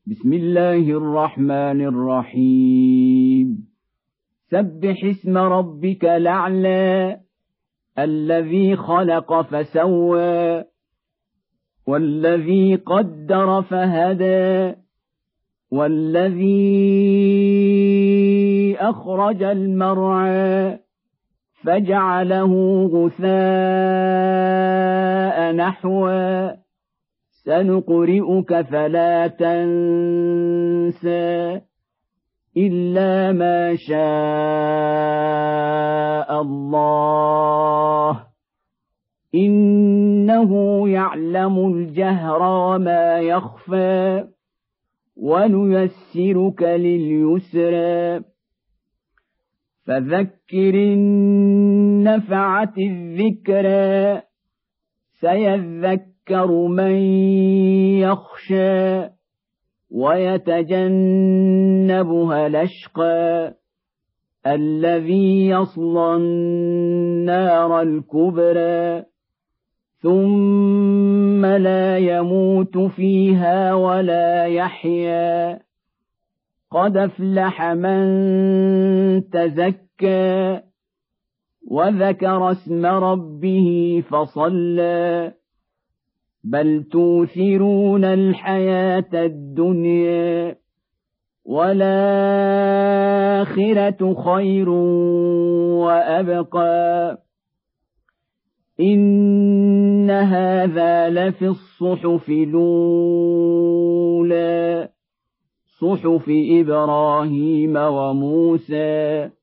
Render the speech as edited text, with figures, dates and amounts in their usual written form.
بسم الله الرحمن الرحيم سبح اسم ربك الأعلى الذي خلق فسوى والذي قدر فهدى والذي أخرج المرعى فجعله غثاء نحوا سنقرئك فلا تنسى إلا ما شاء الله إنه يعلم الجهر وما يخفى ونيسرك لليسرى فذكر إن نفعت الذكرى سيذكر من يخشى ويتجنبها الأشقى الذي يصلى النار الكبرى ثم لا يموت فيها ولا يحيا قد أفلح من تزكى وذكر اسم ربه فصلى بل توثرون الحياة الدنيا والآخرة خير وأبقى إن هذا لفي الصحف الأولى صحف إبراهيم وموسى